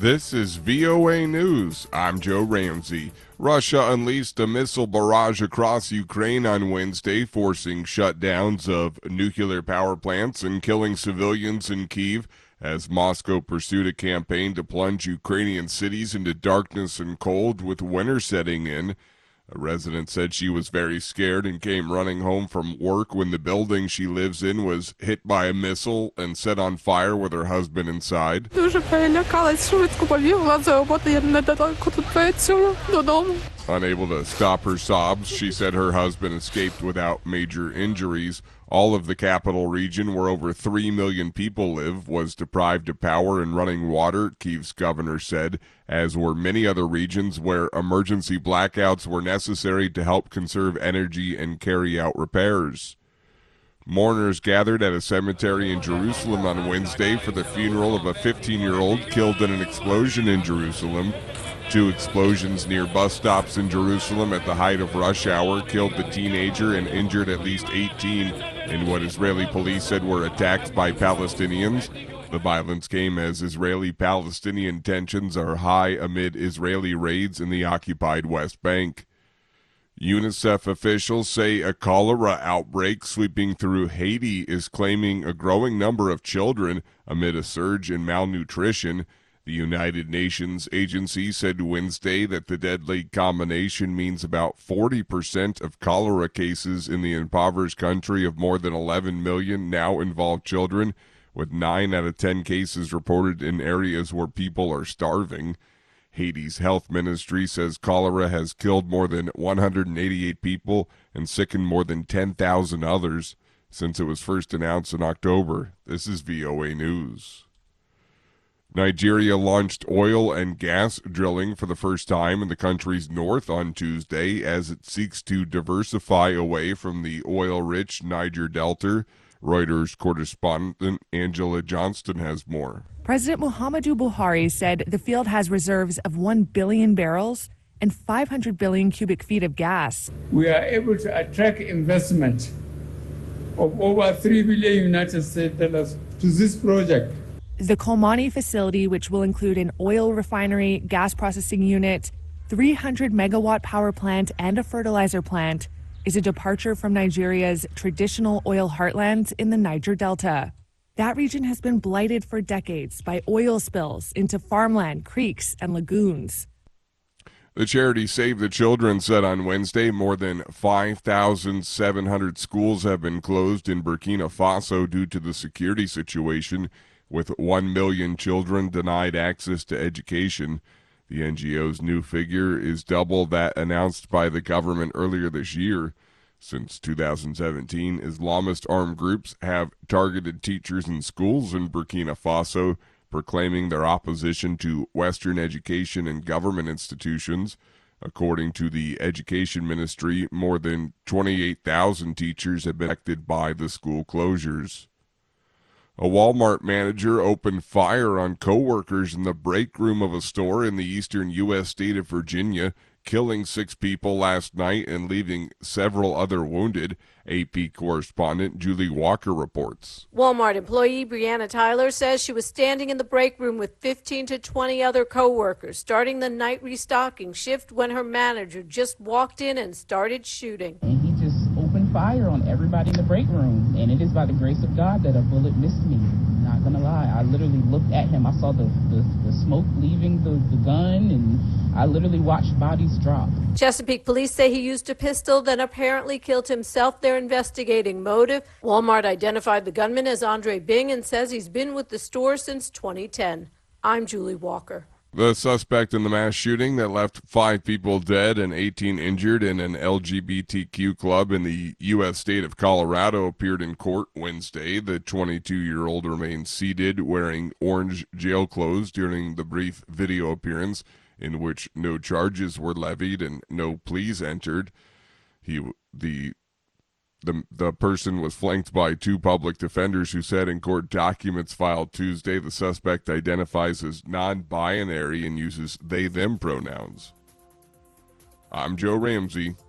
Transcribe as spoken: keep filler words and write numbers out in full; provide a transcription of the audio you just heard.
This is V O A News. I'm Joe Ramsey. Russia unleashed a missile barrage across Ukraine on Wednesday, forcing shutdowns of nuclear power plants and killing civilians in Kyiv as Moscow pursued a campaign to plunge Ukrainian cities into darkness and cold with winter setting in. A resident said she was very scared and came running home from work when the building she lives in was hit by a missile and set on fire with her husband inside. Дуже перелякалась, швидко побігла за роботу, я недалеко тут працюю, додому. Unable to stop her sobs, she said her husband escaped without major injuries. All of the capital region, where over three million people live, was deprived of power and running water, Kyiv's governor said, as were many other regions where emergency blackouts were necessary to help conserve energy and carry out repairs. Mourners gathered at a cemetery in Jerusalem on Wednesday for the funeral of a fifteen-year-old killed in an explosion in Jerusalem. Two explosions near bus stops in Jerusalem at the height of rush hour killed the teenager and injured at least eighteen in what Israeli police said were attacks by Palestinians. The violence came as Israeli-Palestinian tensions are high amid Israeli raids in the occupied West Bank. UNICEF officials say a cholera outbreak sweeping through Haiti is claiming a growing number of children amid a surge in malnutrition. The United Nations agency said Wednesday that the deadly combination means about forty percent of cholera cases in the impoverished country of more than eleven million now involve children, with nine out of ten cases reported in areas where people are starving. Haiti's health ministry says cholera has killed more than one hundred eighty-eight people and sickened more than ten thousand others since it was first announced in October. This is V O A News. Nigeria launched oil and gas drilling for the first time in the country's north on Tuesday as it seeks to diversify away from the oil-rich Niger Delta. Reuters correspondent Angela Johnston has more. President Muhammadu Buhari said the field has reserves of one billion barrels and five hundred billion cubic feet of gas. We are able to attract investment of over three billion United States dollars to this project. The Kolmani facility, which will include an oil refinery, gas processing unit, three hundred megawatt power plant, and a fertilizer plant, is a departure from Nigeria's traditional oil heartland in the Niger Delta. That region has been blighted for decades by oil spills into farmland, creeks, and lagoons. The charity Save the Children said on Wednesday more than five thousand seven hundred schools have been closed in Burkina Faso due to the security situation, with one million children denied access to education. The N G O's new figure is double that announced by the government earlier this year. Since two thousand seventeen, Islamist armed groups have targeted teachers in schools in Burkina Faso, proclaiming their opposition to Western education and government institutions. According to the Education Ministry, more than twenty-eight thousand teachers have been affected by the school closures. A Walmart manager opened fire on co-workers in the break room of a store in the eastern U S state of Virginia, killing six people last night and leaving several other wounded. A P correspondent Julie Walker reports. Walmart employee Brianna Tyler says she was standing in the break room with fifteen to twenty other co-workers, starting the night restocking shift when her manager just walked in and started shooting. And he just opened fire on everybody in the break room, and it is by the grace of God that a bullet missed me. Not gonna lie, I literally looked at him. I saw the, the, the smoke leaving the, the gun, and I literally watched bodies drop. Chesapeake police say he used a pistol, then apparently killed himself. They're investigating motive. Walmart identified the gunman as Andre Bing and says he's been with the store since twenty ten. I'm Julie Walker. The suspect in the mass shooting that left five people dead and eighteen injured in an L G B T Q club in the U S state of Colorado appeared in court Wednesday. The twenty-two-year-old remained seated wearing orange jail clothes during the brief video appearance in which no charges were levied and no pleas entered. He, the The, the person was flanked by two public defenders who said in court documents filed Tuesday the suspect identifies as non-binary and uses they-them pronouns. I'm Joe Ramsey.